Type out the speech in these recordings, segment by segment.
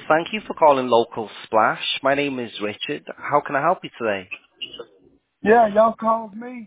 Thank you for calling Local Splash. My name is Richard. How can I help you today? Yeah, y'all called me.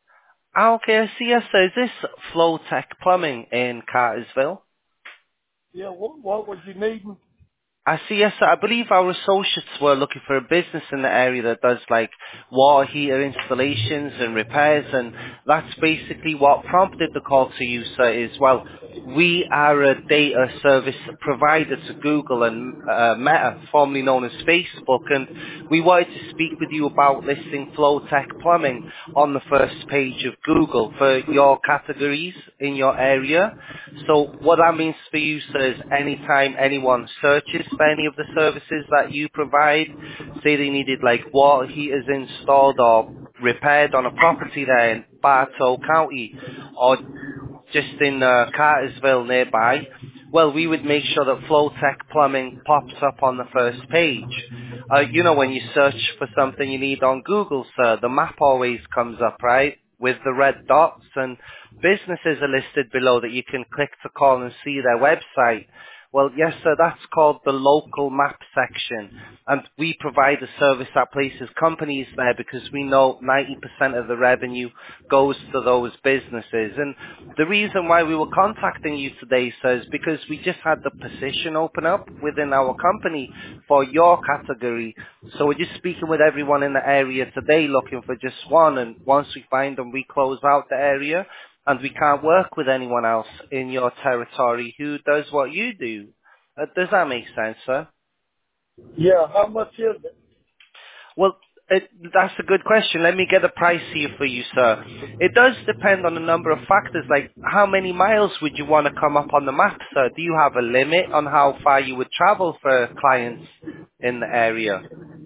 Okay, I see. Yes, sir. Is this Flowtech Plumbing in Cartersville? Yeah, what was you needing? I see. Yes, sir. I believe our associates were looking for a business in the area that does like water heater installations and repairs, and that's basically what prompted the call to you, sir. Is well, we are a data service provider to Google and Meta, formerly known as Facebook, and we wanted to speak with you about listing Flowtech Plumbing on the first page of Google for your categories in your area. So what that means for you, sir, is anytime anyone searches for any of the services that you provide, say they needed like water heaters installed or repaired on a property there in Bartow County, or just in Cartersville nearby, well, we would make sure that Flowtech Plumbing pops up on the first page. When you search for something you need on Google, sir, the map always comes up, right, with the red dots, and businesses are listed below that you can click to call and see their website. Well, yes, sir, that's called the local map section. And we provide a service that places companies there because we know 90% of the revenue goes to those businesses. And the reason why we were contacting you today, sir, is because we just had the position open up within our company for your category. So we're just speaking with everyone in the area today looking for just one. And once we find them, we close out the area. And we can't work with anyone else in your territory who does what you do. Does that make sense, sir? Yeah, how much is it? Well, that's a good question. Let me get a price here for you, sir. It does depend on a number of factors, like how many miles would you want to come up on the map, sir? Do you have a limit on how far you would travel for clients in the area?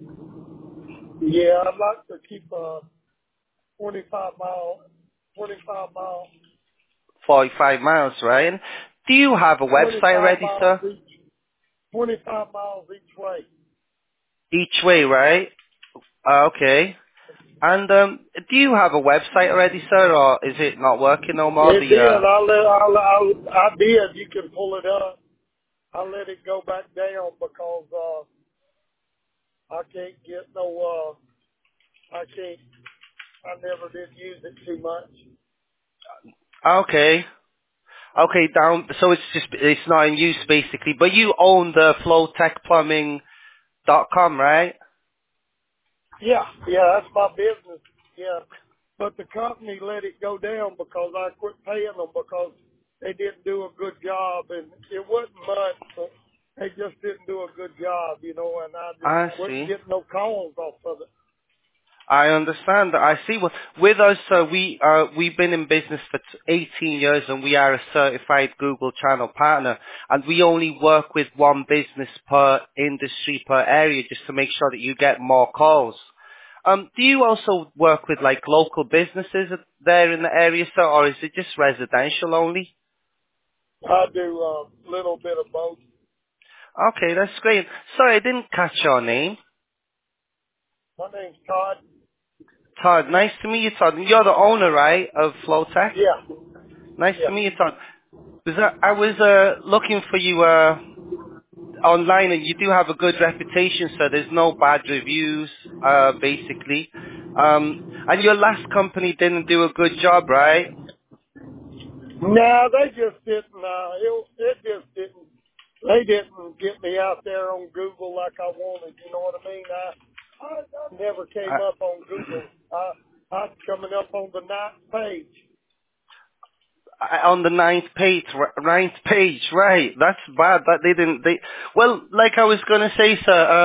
Yeah, I'd like to keep 25 miles, 45 miles, right? And do you have a website 25 already, miles sir? each, 25 miles each way. Each way, right? Okay. And do you have a website already, sir, or is it not working no more? It did. I did. You can pull it up. I let it go back down because I can't get no. I can't. I never did use it too much. Okay. Okay, down. So it's not in use basically, but you own the flowtechplumbing.com, right? Yeah, yeah, that's my business. Yeah, but the company let it go down because I quit paying them because they didn't do a good job, and it wasn't much, but they just didn't do a good job, and I just I wasn't see. getting no calls off of it. I understand. I see. Well, with us, we've been in business for 18 years, and we are a certified Google Channel partner. And we only work with one business per industry per area, just to make sure that you get more calls. Do you also work with like local businesses there in the area, sir, or is it just residential only? I do a little bit of both. Okay, that's great. Sorry, I didn't catch your name. My name's Todd. Todd, nice to meet you, Todd. You're the owner, right, of Flowtech? Yeah, Nice to yeah. meet you, Todd. I was looking for you online, and you do have a good reputation, so there's no bad reviews, basically. And your last company didn't do a good job, right? No, they just didn't. It just didn't. They didn't get me out there on Google like I wanted. You know what I mean? I never came up on Google. I'm coming up on the ninth page. On the ninth page, right? That's bad. That they didn't. Well, like I was gonna say, sir.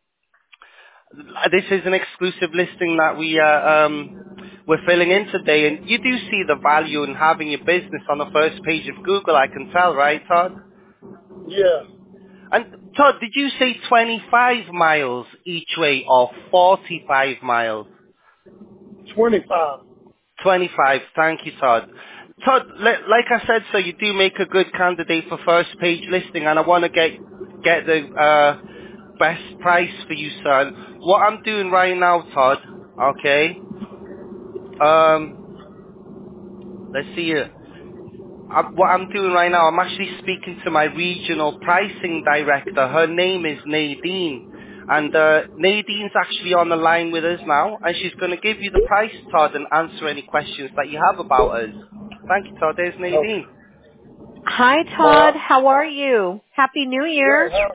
This is an exclusive listing that we're filling in today, and you do see the value in having your business on the first page of Google. I can tell, right, Todd? Yeah, And Todd, did you say 25 miles each way or 45 miles? 25. 25. Thank you, Todd. Todd, like I said, so you do make a good candidate for first page listing, and I want to get the best price for you, sir. And what I'm doing right now, Todd, okay? Let's see here. What I'm doing right now, I'm actually speaking to my regional pricing director. Her name is Nadine. And Nadine's actually on the line with us now, and she's going to give you the price, Todd, and answer any questions that you have about us. Thank you, Todd. There's Okay. Nadine. Hi, All Todd. right. How are you? Happy New Great. Year. How